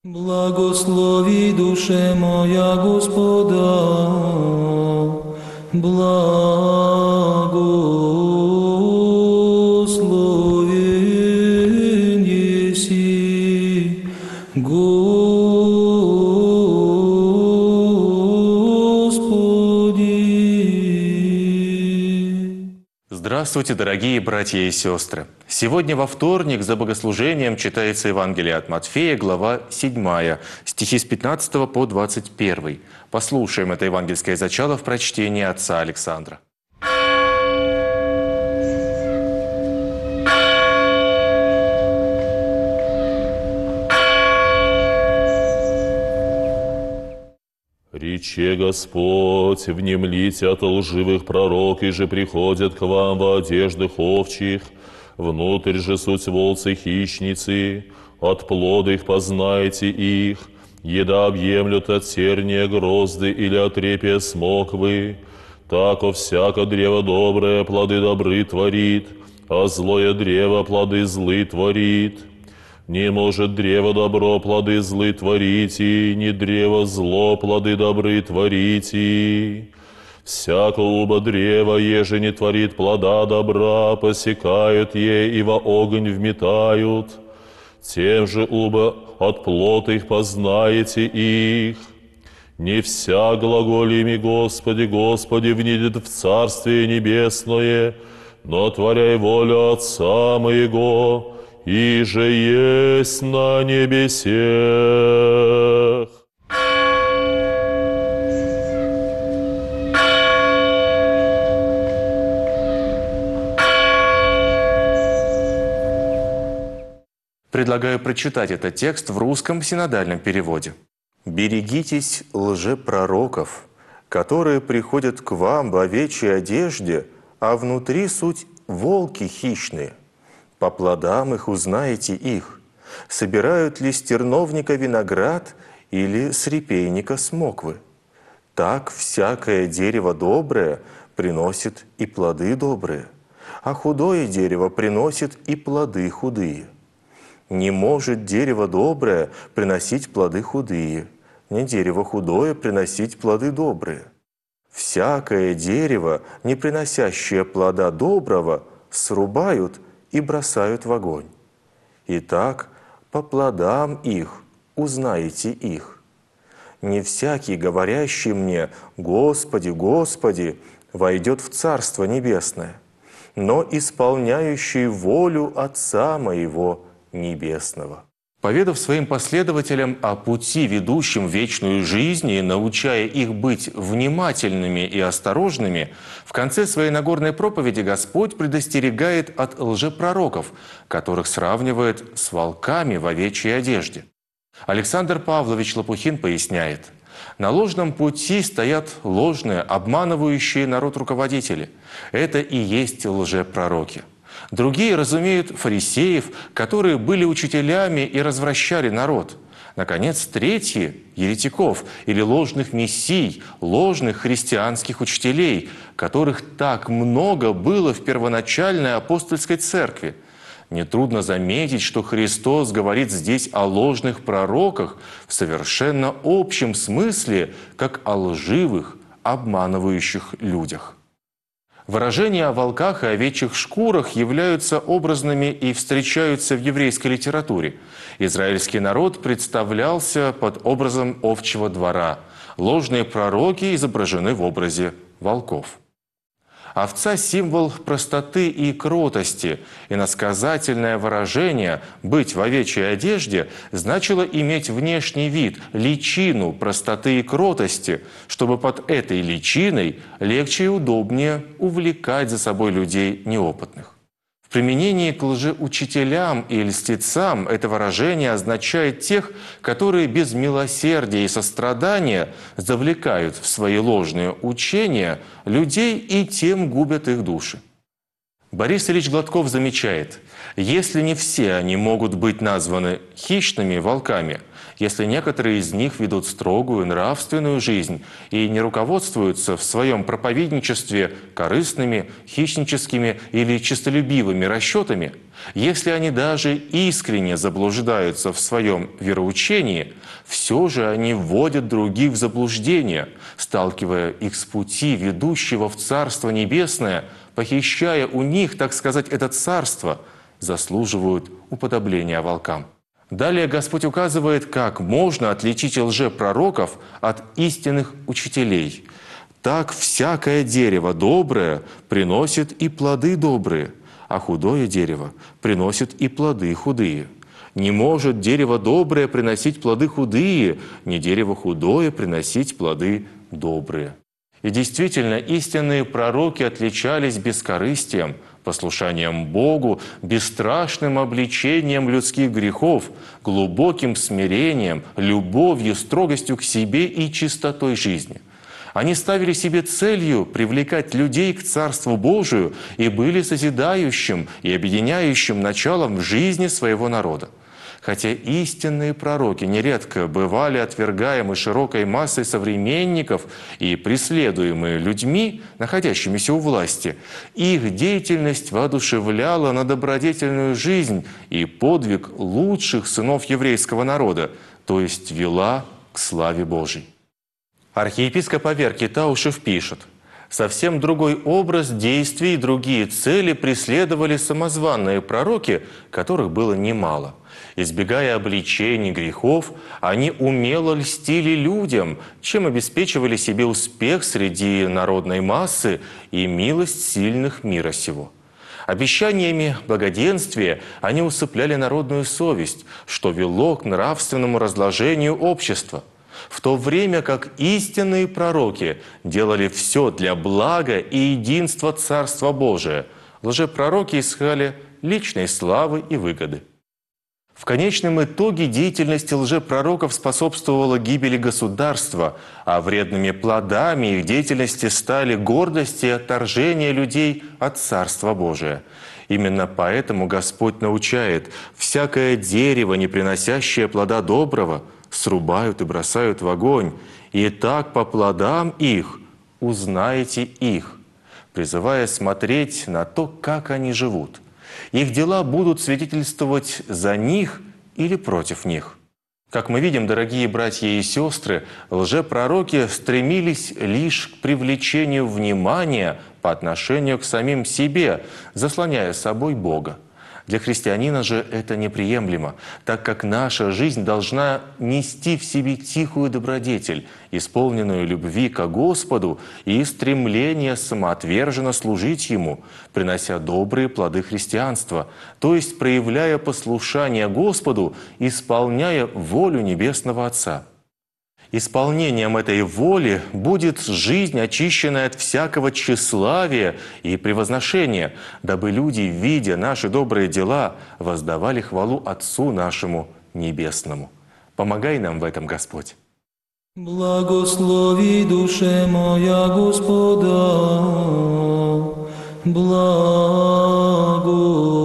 Благослови, душе моя, Господа, благословен еси, Господи. Здравствуйте, дорогие братья и сестры! Сегодня во вторник за богослужением читается Евангелие от Матфея, глава 7, стихи с 15 по 21. Послушаем это евангельское зачало в прочтении отца Александра. «Рече Господь, внемлите от лживых пророк, и же приходят к вам во одеждах овчих, внутрь же суть волцы хищницы, от плода их познаете их, еда объемлют от терния грозды или от репия смоквы. Тако всяко древо доброе плоды добры творит, а злое древо плоды злы творит. Не может древо добро плоды злы творите, ни древо зло плоды добры творите. Всяко убо древо, еже не творит плода добра, посекают е и во огонь вметают. Тем же убо от плота их познаете их. Не вся глаголими Господи, Господи, внидет в Царствие Небесное, но творяй волю Отца моего, и же есть на небесех. Предлагаю прочитать этот текст в русском синодальном переводе. «Берегитесь лжепророков, которые приходят к вам в овечьей одежде, а внутри суть волки хищные. По плодам их узнаете их. Собирают ли с терновника виноград или с репейника смоквы? Так всякое дерево доброе приносит и плоды добрые, а худое дерево приносит и плоды худые. Не может дерево доброе приносить плоды худые, ни дерево худое приносить плоды добрые. Всякое дерево, не приносящее плода доброго, срубают и бросают в огонь. Итак, по плодам их узнаете их. Не всякий, говорящий мне: Господи, Господи, войдет в Царство Небесное, но исполняющий волю Отца моего Небесного». Поведав своим последователям о пути, ведущем в вечную жизнь, и научая их быть внимательными и осторожными, в конце своей Нагорной проповеди Господь предостерегает от лжепророков, которых сравнивает с волками в овечьей одежде. Александр Павлович Лопухин поясняет: на ложном пути стоят ложные, обманывающие народ руководители. Это и есть лжепророки. Другие разумеют фарисеев, которые были учителями и развращали народ. Наконец, третьи – еретиков или ложных мессий, ложных христианских учителей, которых так много было в первоначальной апостольской церкви. Нетрудно заметить, что Христос говорит здесь о ложных пророках в совершенно общем смысле, как о лживых, обманывающих людях. Выражения о волках и овечьих шкурах являются образными и встречаются в еврейской литературе. Израильский народ представлялся под образом овчего двора. Ложные пророки изображены в образе волков. Овца – символ простоты и кротости. Иносказательное выражение «быть в овечьей одежде» значило иметь внешний вид, личину простоты и кротости, чтобы под этой личиной легче и удобнее увлекать за собой людей неопытных. В применении к лжеучителям и льстецам это выражение означает тех, которые без милосердия и сострадания завлекают в свои ложные учения людей и тем губят их души. Борис Ильич Гладков замечает: если не все они могут быть названы хищными волками, Если некоторые из них ведут строгую нравственную жизнь и не руководствуются в своем проповедничестве корыстными, хищническими или честолюбивыми расчетами, если они даже искренне заблуждаются в своем вероучении, все же они вводят других в заблуждение, сталкивая их с пути, ведущего в Царство Небесное, похищая у них, так сказать, это царство, заслуживают уподобления волкам. Далее Господь указывает, как можно отличить лжепророков от истинных учителей. «Так всякое дерево доброе приносит и плоды добрые, а худое дерево приносит и плоды худые. Не может дерево доброе приносить плоды худые, ни дерево худое приносить плоды добрые». И действительно, истинные пророки отличались бескорыстием, послушанием Богу, бесстрашным обличением людских грехов, глубоким смирением, любовью, строгостью к себе и чистотой жизни. Они ставили себе целью привлекать людей к Царству Божию и были созидающим и объединяющим началом в жизни своего народа. Хотя истинные пророки нередко бывали отвергаемы широкой массой современников и преследуемые людьми, находящимися у власти, их деятельность воодушевляла на добродетельную жизнь и подвиг лучших сынов еврейского народа, то есть вела к славе Божией. Архиепископ Аверкий Таушев пишет: «Совсем другой образ действий и другие цели преследовали самозванные пророки, которых было немало. Избегая обличений грехов, они умело льстили людям, чем обеспечивали себе успех среди народной массы и милость сильных мира сего. Обещаниями благоденствия они усыпляли народную совесть, что вело к нравственному разложению общества, в то время как истинные пророки делали все для блага и единства Царства Божия. Лжепророки искали личной славы и выгоды». В конечном итоге деятельность лжепророков способствовала гибели государства, а вредными плодами их деятельности стали гордость и отторжение людей от Царства Божия. Именно поэтому Господь научает: «Всякое дерево, не приносящее плода доброго, срубают и бросают в огонь, и так по плодам их узнаете их», призывая смотреть на то, как они живут. Их дела будут свидетельствовать за них или против них. Как мы видим, дорогие братья и сестры, лжепророки стремились лишь к привлечению внимания по отношению к самим себе, заслоняя собой Бога. Для христианина же это неприемлемо, так как наша жизнь должна нести в себе тихую добродетель, исполненную любви ко Господу и стремление самоотверженно служить Ему, принося добрые плоды христианства, то есть проявляя послушание Господу, исполняя волю Небесного Отца. Исполнением этой воли будет жизнь, очищенная от всякого тщеславия и превозношения, дабы люди, видя наши добрые дела, воздавали хвалу Отцу нашему Небесному. Помогай нам в этом, Господь. Благослови душе моя Господа, благо